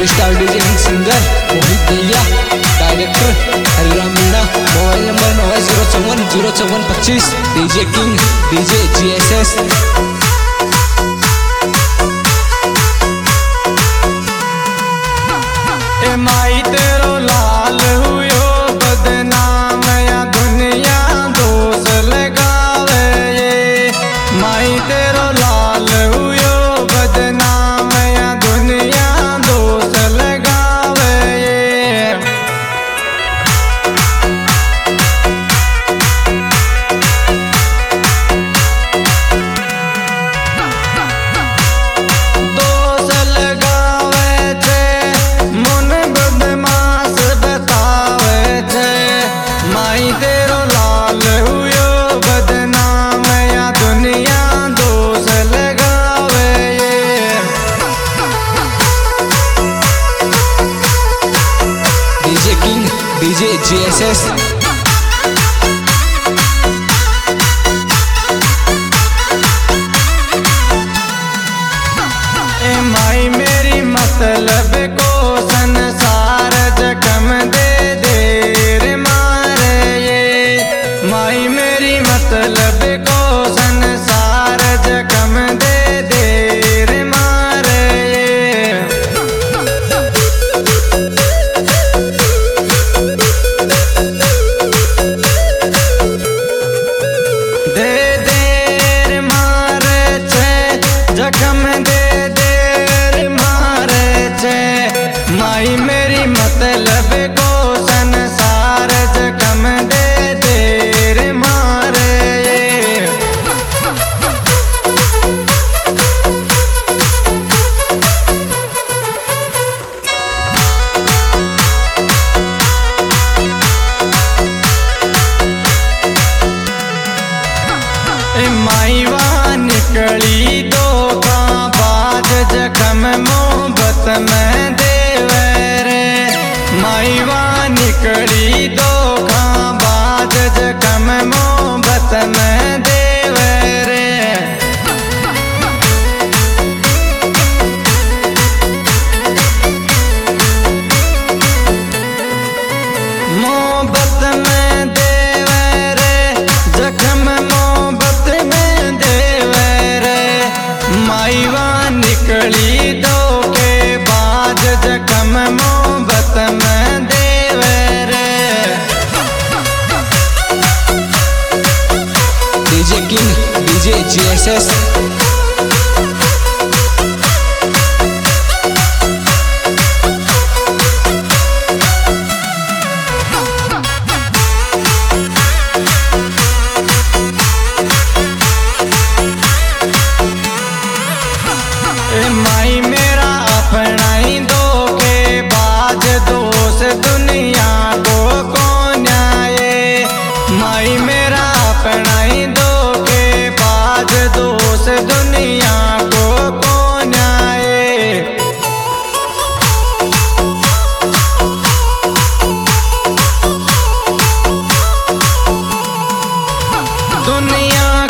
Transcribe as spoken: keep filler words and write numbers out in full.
Star DJ and singer Mohit भैया, director Hariram Meena. Mobile number नौ zero चौवन जीरो चौवन पच्चीस। DJ king DJ G S S. ए माई तेरो लाल हुयो बदनाम या दुनिया दोष लगावे ये। माई तेरो लाल हुयो बदनाम या दुनिया दोष लगावे ये। दोष लगावे छे मुन बदमाश बतावे छे। माई तेरो लाल हुयो बदनाम या दुनिया दोष लगावे ये। DJ king DJ G S S. ए माई मेरी मतलब को संसार जख्म दे दे रे मारे ये। माई मेरी मतलब को संसार जख्म दे दे रे मारे ये। दे देर मारे छे जख्म दे देर मारे छे। माई मेरी मतलब को संसार जख्म दे देर मारे ये। ए माई वहाँ निकली दो का बाज जख्म मोहब्बत में देवे रे। माई वहाँ निकली दो का बाज जख्म मोहब्बत में देवे रे। मोहब्बत में देवे रे जख्म मोहब्बत में देवे रे। माई वहाँ निकली दो के बाद जख्म मोहब्बत में देवे रे। DJ king DJ G S S. ए माई मेरा अपना ही दो के बाद दोष दुनिया को कौन आए। माई मेरा अपना ही दो के बाद दोष दुनिया को कौन आए। दुनिया